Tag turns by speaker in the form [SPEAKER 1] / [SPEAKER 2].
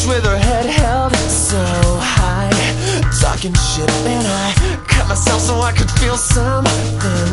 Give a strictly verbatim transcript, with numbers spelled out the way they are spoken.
[SPEAKER 1] bitch with her head held so high, talking shit, and I cut myself so I could feel something